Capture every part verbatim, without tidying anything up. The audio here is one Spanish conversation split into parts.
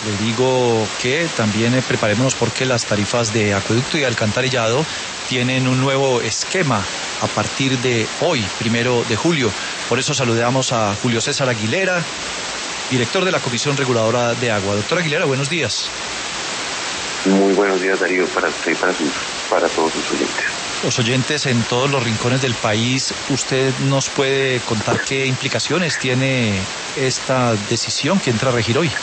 Le digo que también eh, preparémonos porque las tarifas de acueducto y alcantarillado tienen un nuevo esquema a partir de hoy, primero de julio. Por eso saludamos a Julio César Aguilera, director de la Comisión Reguladora de Agua. Doctor Aguilera, buenos días. Muy buenos días, Darío, para usted y para, sus, para todos sus oyentes. Los oyentes en todos los rincones del país, ¿usted nos puede contar qué implicaciones tiene esta decisión que entra a regir hoy?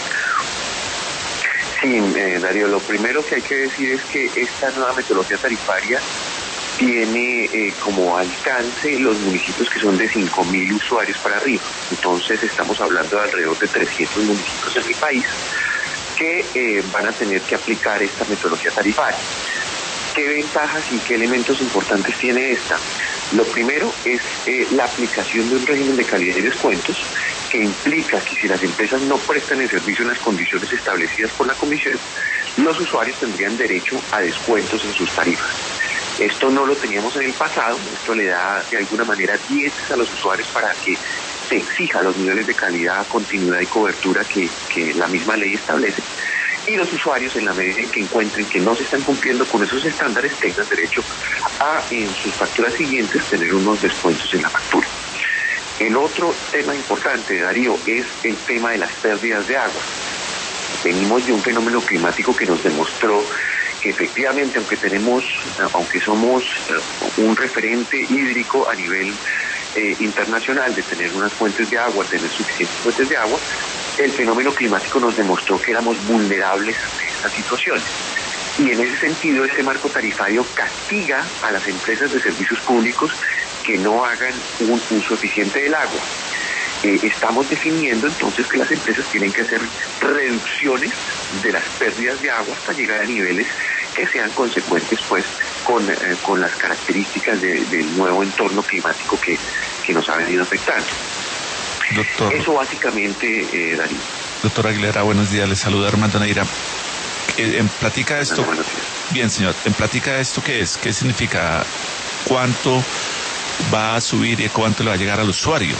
Sí, eh, Darío, lo primero que hay que decir es que esta nueva metodología tarifaria tiene eh, como alcance los municipios que son de cinco mil usuarios para arriba. Entonces estamos hablando de alrededor de trescientos municipios en el país que eh, van a tener que aplicar esta metodología tarifaria. ¿Qué ventajas y qué elementos importantes tiene esta? Lo primero es eh, la aplicación de un régimen de calidad y descuentos que implica que si las empresas no prestan el servicio en las condiciones establecidas por la Comisión, los usuarios tendrían derecho a descuentos en sus tarifas. Esto no lo teníamos en el pasado, esto le da de alguna manera dieces a los usuarios para que se exija los niveles de calidad, continuidad y cobertura que, que la misma ley establece. Y los usuarios, en la medida en que encuentren que no se están cumpliendo con esos estándares, tengan derecho a, en sus facturas siguientes, tener unos descuentos en la factura. El otro tema importante, Darío, es el tema de las pérdidas de agua. Venimos de un fenómeno climático que nos demostró que efectivamente, aunque tenemos, aunque somos un referente hídrico a nivel eh, internacional de tener unas fuentes de agua, tener suficientes fuentes de agua, el fenómeno climático nos demostró que éramos vulnerables ante estas situaciones. Y en ese sentido, este marco tarifario castiga a las empresas de servicios públicos que no hagan un uso eficiente del agua. Eh, estamos definiendo entonces que las empresas tienen que hacer reducciones de las pérdidas de agua hasta llegar a niveles que sean consecuentes pues con, eh, con las características de, del nuevo entorno climático que, que nos ha venido afectando. Doctor, Eso básicamente, eh, Darío. Doctor Aguilera, buenos días, le saluda Armando Neira. Eh, en platica esto, Buenos días. bien señor, en platica esto ¿qué es? ¿Qué significa? ¿Cuánto va a subir y cuánto le va a llegar al usuario?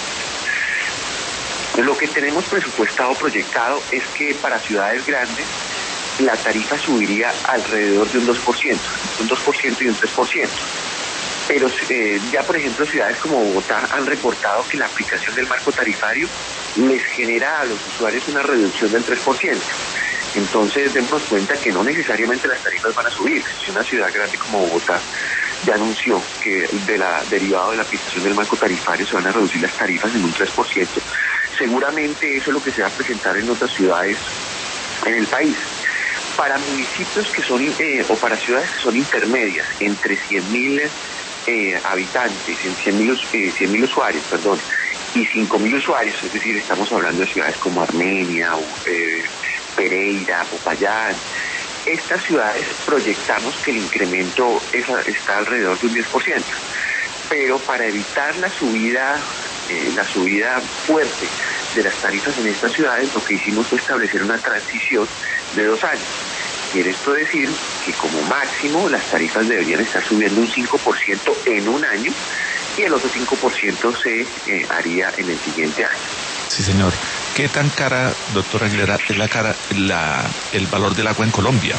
Lo que tenemos presupuestado, proyectado, es que para ciudades grandes la tarifa subiría alrededor de un dos por ciento, un dos por ciento y un tres por ciento. Pero eh, ya, por ejemplo, ciudades como Bogotá han reportado que la aplicación del marco tarifario les genera a los usuarios una reducción del tres por ciento. Entonces, demos cuenta que no necesariamente las tarifas van a subir. Si una ciudad grande como Bogotá ya anunció que de la, derivado de la aplicación del marco tarifario se van a reducir las tarifas en un tres por ciento, seguramente eso es lo que se va a presentar en otras ciudades en el país. Para municipios que son, eh, o para ciudades que son intermedias, entre cien mil eh, habitantes, en cien mil eh, cien mil usuarios, perdón, y cinco mil usuarios, es decir, estamos hablando de ciudades como Armenia, o, eh, Pereira, Popayán. Estas ciudades proyectamos que el incremento es, está alrededor de un diez por ciento, pero para evitar la subida, eh, la subida fuerte de las tarifas en estas ciudades, lo que hicimos fue establecer una transición de dos años. Quiere esto decir que como máximo las tarifas deberían estar subiendo un cinco por ciento en un año y el otro cinco por ciento se eh, haría en el siguiente año. Sí, señor. ¿Qué tan cara, doctor Aguilera, es la cara, la, el valor del agua en Colombia?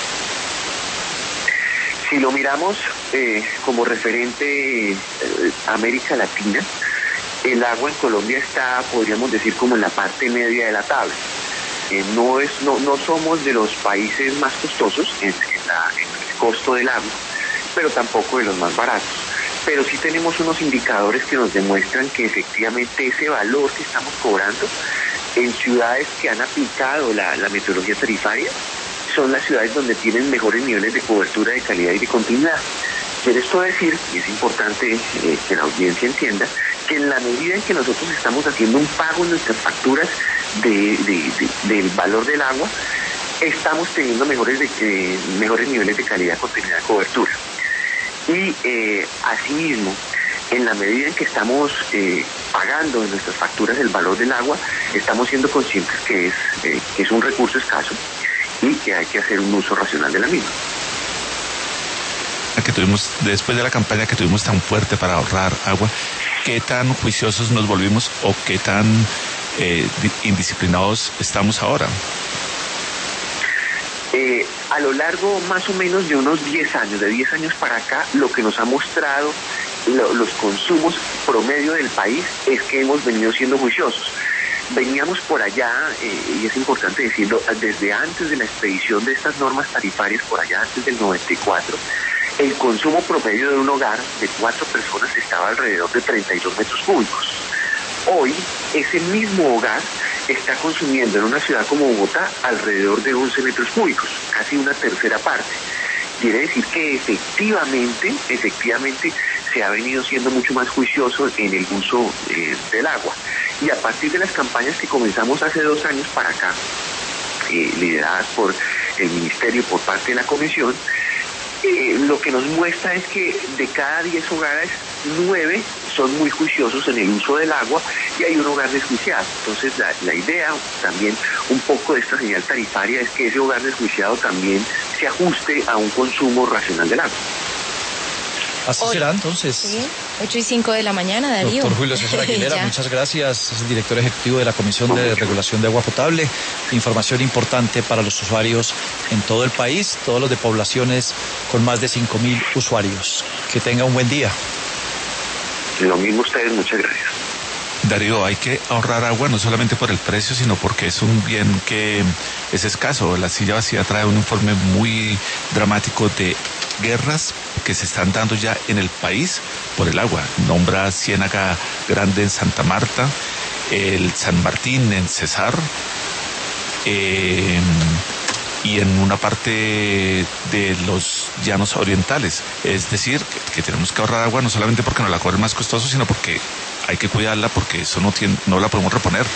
Si lo miramos eh, como referente eh, América Latina, el agua en Colombia está, podríamos decir, como en la parte media de la tabla. Eh, no, es, no, no somos de los países más costosos en, en, la, en el costo del agua, pero tampoco de los más baratos. Pero sí tenemos unos indicadores que nos demuestran que efectivamente ese valor que estamos cobrando en ciudades que han aplicado la, la metodología tarifaria son las ciudades donde tienen mejores niveles de cobertura, de calidad y de continuidad. Quiere esto decir, y es importante eh, que la audiencia entienda, que en la medida en que nosotros estamos haciendo un pago en nuestras facturas de, de, de, del valor del agua, estamos teniendo mejores, de, eh, mejores niveles de calidad, continuidad y cobertura. Y eh, asimismo, en la medida en que estamos eh, pagando en nuestras facturas el valor del agua, estamos siendo conscientes que es, eh, que es un recurso escaso y que hay que hacer un uso racional de la misma. Que tuvimos, después de la campaña que tuvimos tan fuerte para ahorrar agua, ¿qué tan juiciosos nos volvimos o qué tan eh, indisciplinados estamos ahora? Eh, a lo largo más o menos de unos diez años, de diez años para acá, lo que nos ha mostrado lo, los consumos promedio del país es que hemos venido siendo juiciosos. Veníamos por allá, eh, y es importante decirlo, desde antes de la expedición de estas normas tarifarias, por allá antes del noventa y cuatro, el consumo promedio de un hogar de cuatro personas estaba alrededor de treinta y dos metros cúbicos. Hoy, ese mismo hogar está consumiendo en una ciudad como Bogotá alrededor de once metros cúbicos, casi una tercera parte. Quiere decir que efectivamente, efectivamente se ha venido siendo mucho más juicioso en el uso eh, del agua. Y a partir de las campañas que comenzamos hace dos años para acá, eh, lideradas por el Ministerio, por parte de la Comisión, eh, lo que nos muestra es que de cada diez hogares, nueve son muy juiciosos en el uso del agua y hay un hogar desjuiciado. Entonces la, la idea también un poco de esta señal tarifaria es que ese hogar desjuiciado también se ajuste a un consumo racional del agua. Así Hoy, será entonces. Sí, ocho y cinco de la mañana, Darío. Doctor Julio César Aguilera, muchas gracias. Es el director ejecutivo de la Comisión de Regulación de Agua Potable. Información importante para los usuarios en todo el país, todos los de poblaciones con más de cinco mil usuarios. Que tenga un buen día. Lo mismo ustedes, muchas gracias. Darío, hay que ahorrar agua no solamente por el precio, sino porque es un bien que es escaso. La Silla Vacía trae un informe muy dramático de guerras que se están dando ya en el país por el agua. Nombra Ciénaga Grande en Santa Marta, el San Martín en Cesar, eh, y en una parte de los llanos orientales. Es decir, que, que tenemos que ahorrar agua no solamente porque nos la cobren más costoso, sino porque hay que cuidarla, porque eso no, tiene, no la podemos reponer.